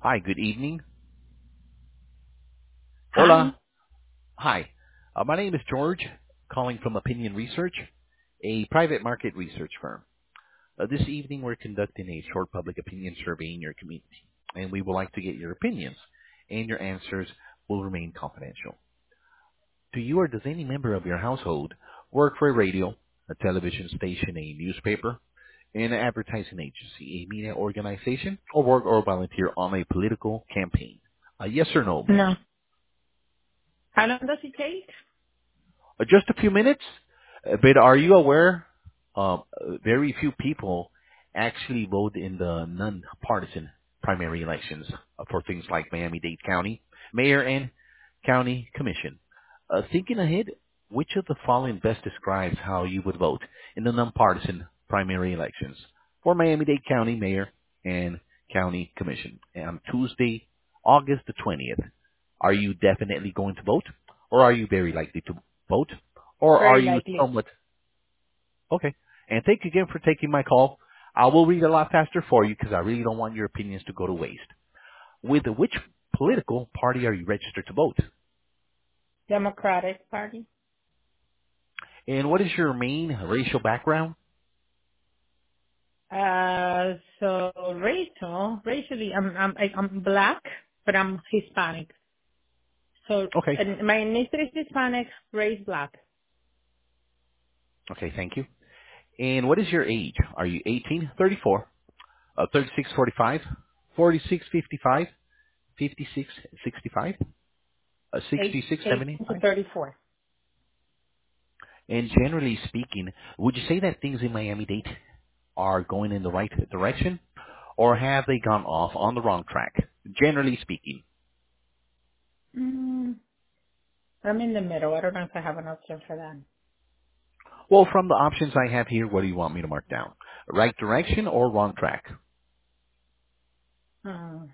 Hi, good evening. Hi. Hola. Hi. My name is George, calling from Opinion Research, a private market research firm. This evening, we're conducting a short public opinion survey in your community, and we would like to get your opinions, and your answers will remain confidential. Do you or does any member of your household work for a radio, a television station, a newspaper, an advertising agency, a media organization, or work or volunteer on a political campaign? Yes or no, ma'am? No. How long does it take? Just a few minutes. But are you aware very few people actually vote in the non-partisan primary elections for things like Miami-Dade County, Mayor and County Commission? Thinking ahead, which of the following best describes how you would vote in the non-partisan primary elections for Miami-Dade County, Mayor and County Commission on Tuesday, August the 20th? Are you definitely going to vote, or are you very likely to vote, or are Very you likely. somewhat okay? And thank you again for taking my call. I will read a lot faster for you because I really don't want your opinions to go to waste. With which political party are you registered to vote? Democratic Party. And what is your main racial background? So racially, I'm black, but I'm Hispanic. So Okay. and my ethnicity is Hispanic, race black. Okay, thank you. And what is your age? Are you 18, 34, 36, 45, 46, 55, 56, 65, 66, 18 to 75? 34. And generally speaking, would you say that things in Miami-Dade are going in the right direction, or have they gone off on the wrong track, generally speaking? Mm, I'm in the middle. I don't know if I have an option for that. Well, from the options I have here, what do you want me to mark down? Right direction or wrong track? Hmm.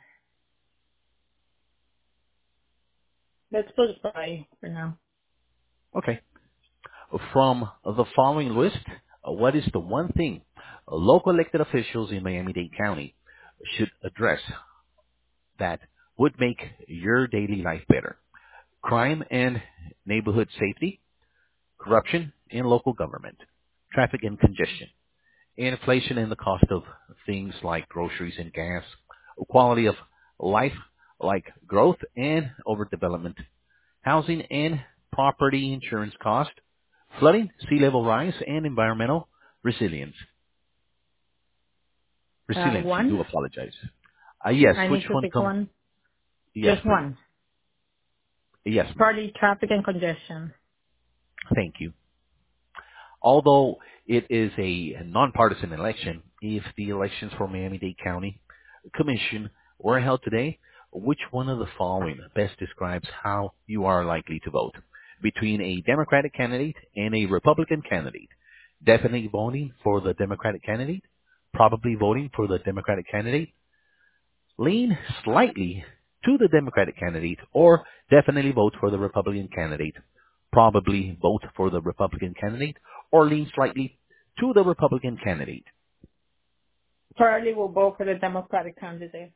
Let's put by for now. Okay. From the following list, what is the one thing local elected officials in Miami-Dade County should address that would make your daily life better? Crime and neighborhood safety, corruption in local government, traffic and congestion, inflation and the cost of things like groceries and gas, quality of life like growth and overdevelopment, housing and property insurance cost, flooding, sea level rise, and environmental resilience. Resiliency, One. do apologize. Yes, I which need to one pick come? one. Yes, Just please. one. Yes, ma'am. Probably traffic and congestion. Thank you. Although it is a nonpartisan election, if the elections for Miami-Dade County Commission were held today, which one of the following best describes how you are likely to vote? Between a Democratic candidate and a Republican candidate. Definitely voting for the Democratic candidate, probably voting for the Democratic candidate, lean slightly to the Democratic candidate, or definitely vote for the Republican candidate, probably vote for the Republican candidate, or lean slightly to the Republican candidate. Probably will vote for the Democratic candidate.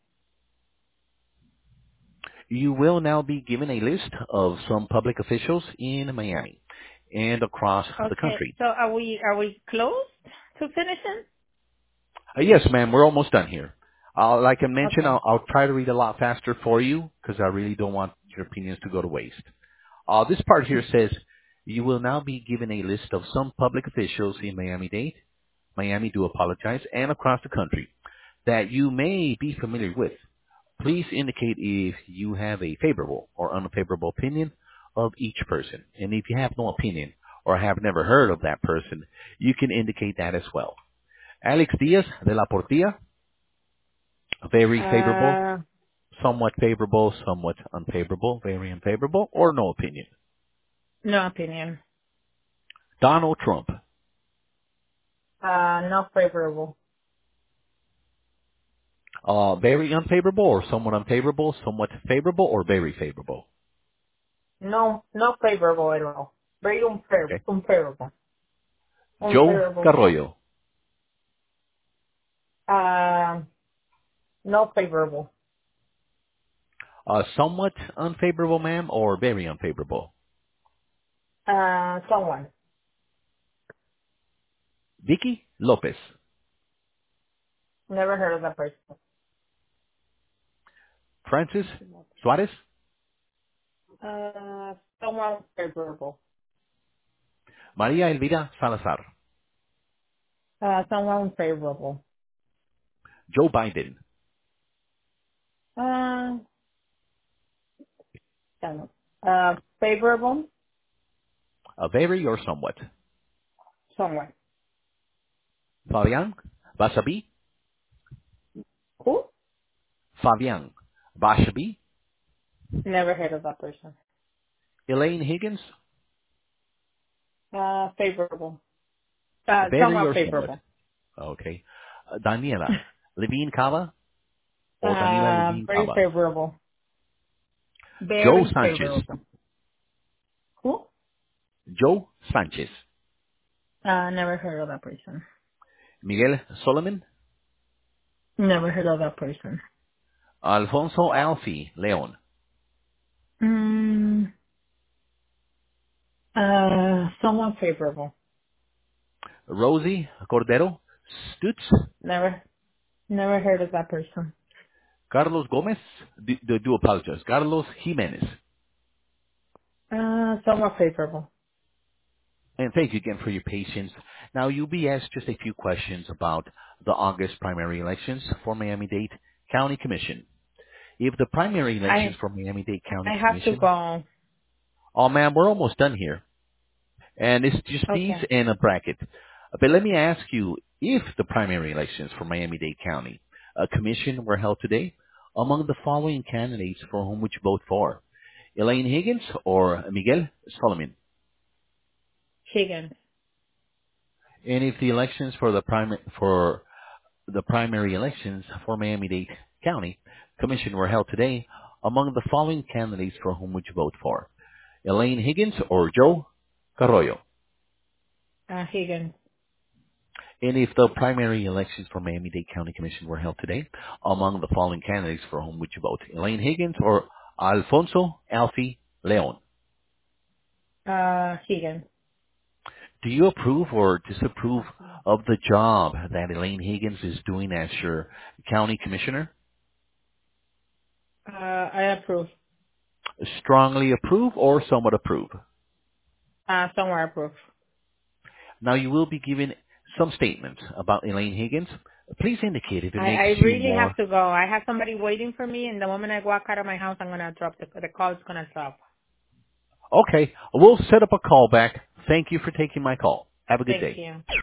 You will now be given a list of some public officials in Miami and across the Okay. country. So are we close to finishing? Yes, ma'am, we're almost done here. Like I mentioned, Okay. I'll try to read a lot faster for you because I really don't want your opinions to go to waste. This part here says, you will now be given a list of some public officials in Miami-Dade, Miami, do apologize, and across the country that you may be familiar with. Please indicate if you have a favorable or unfavorable opinion of each person. And if you have no opinion or have never heard of that person, you can indicate that as well. Alex Diaz de la Portilla, very favorable, Uh, somewhat unfavorable, very unfavorable, or no opinion. no opinion. Donald Trump, Not favorable. very unfavorable or somewhat favorable, or very favorable. No, not favorable at all. Very Okay. unfavorable. Joe Unfavorable. Carroyo, Um, not favorable. Somewhat unfavorable, ma'am, or very unfavorable? Someone. Vicky Lopez. Never heard of that person. Francis Suarez. Someone favorable. María Elvira Salazar. Someone favorable. Joe Biden. Uh, don't know. Favorable. Very or somewhat. Someone. Fabian Basabi. Who? Fabian Bashabi. Never heard of that person. Elaine Higgins. Favorable. Very Somewhat or somewhat. favorable. Okay. Daniela Levine Cava or Daniela Levine Very Cava. favorable. Joe Very Sanchez. favorable. Who? Joe Sanchez. Never heard of that person. Miguel Solomon. Never heard of that person. Alfonso Alfie Leon. Mm, somewhat favorable. Rosie Cordero Stutz. Never heard of that person. Carlos Gomez. Do apologize. Carlos Jimenez. Somewhat favorable. And thank you again for your patience. Now, you'll be asked just a few questions about the August primary elections for Miami-Dade County Commission. If the primary elections for Miami-Dade County I have to Commission, go. oh ma'am, we're almost done here. And it's just these Okay. in a bracket. But let me ask you, if the primary elections for Miami-Dade County Commission were held today, among the following candidates for whom would you vote for? Elaine Higgins or Miguel Solomon? Higgins. And if the elections for the primary elections for Miami-Dade County Commission were held today, among the following candidates for whom would you vote for? Elaine Higgins or Joe Carroyo? Higgins. And if the primary elections for Miami-Dade County Commission were held today, among the following candidates for whom would you vote? Elaine Higgins or Alfonso Alfie Leon? Higgins. Do you approve or disapprove of the job that Elaine Higgins is doing as your county commissioner? I approve. Strongly approve or somewhat approve? Somewhere approve. Now you will be given some statements about Elaine Higgins. Please indicate if it I makes you really have more. to go. I have somebody waiting for me, and the moment I walk out of my house, I'm gonna drop the call is gonna drop. Okay, we'll set up a call back. Thank you for taking my call. Have a good Thank day. you.